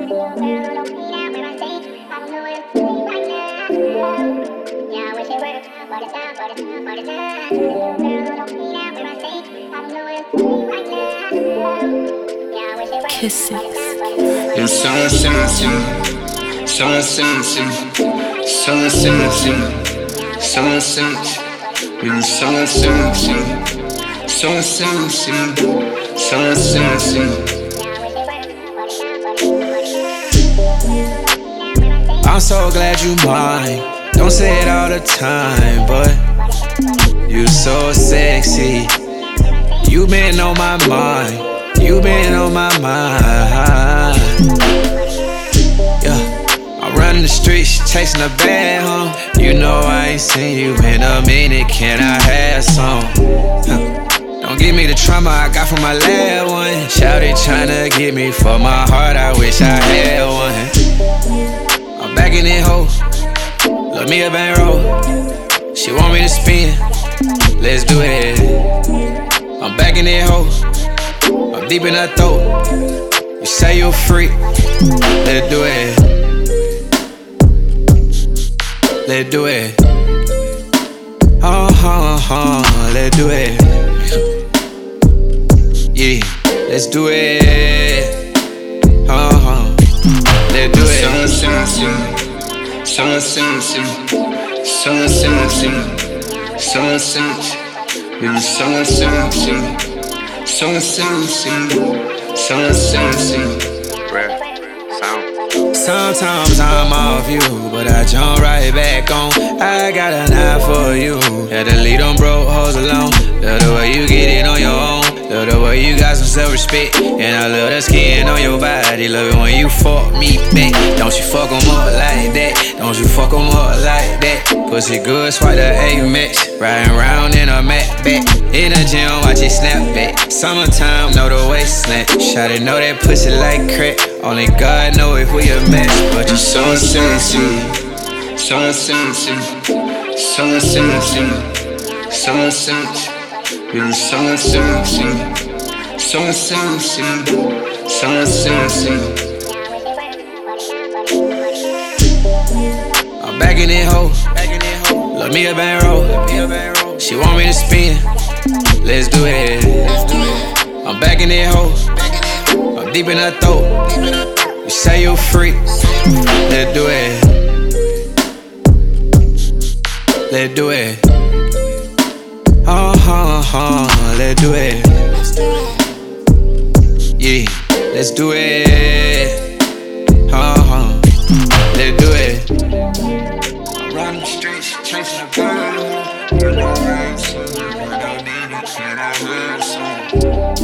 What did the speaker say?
Kisses. You're so sensitive, so sensitive, so sensitive, so sensitive. You're so sensitive, so sensitive, so sensitive. I'm so glad you mine. Don't say it all the time, but you so sexy. You been on my mind. You been on my mind. Yeah, I'm running the streets, chasing a bag, huh? You know I ain't seen you in a minute. Can I have some? Don't give me the trauma I got from my last one. Shawty tryna get me for my heart. I wish I had one. I'm back in that hoe. Love me a bankroll. She want me to spin. Let's do it. I'm back in that hoe. I'm deep in her throat. You say you're free. Let's do it. Let's do it. Let's do it. Yeah, let's do it. Let's do it. So sensitive, so sensitive, so sensitive. You're so sensitive, so sensitive, so sensitive. Sometimes I'm off you, but I jump right back on. I got an eye for you. Had to leave them broke hoes alone. Love the way you get it on your own. Love the way you got some self-respect. And I love the skin on your body. Love it when you fuck me back. Don't you fuck 'em up like that. Don't you fuck 'em up like that. Pussy good, swipe the A-Max. Riding around in a Mac back. In the gym, watch it snap back. Summertime, know the waist snap. Shawty know that pussy like crack. Only God know if we a match. But you so sensitive, so sensitive, so sensitive, so sensitive. You're so sensitive, so sensitive, so sensitive. I'm back in that hoe. Love me a bankroll. She want me to spin. Let's do it. I'm back in that hoe. I'm deep in her throat. You say you're free. Let's do it. Let's do it. Let's do it. Yeah, let's do it. Let's do it. Run the streets, chasing the girl. You know I ain't seen you, but I need it. Can I have some?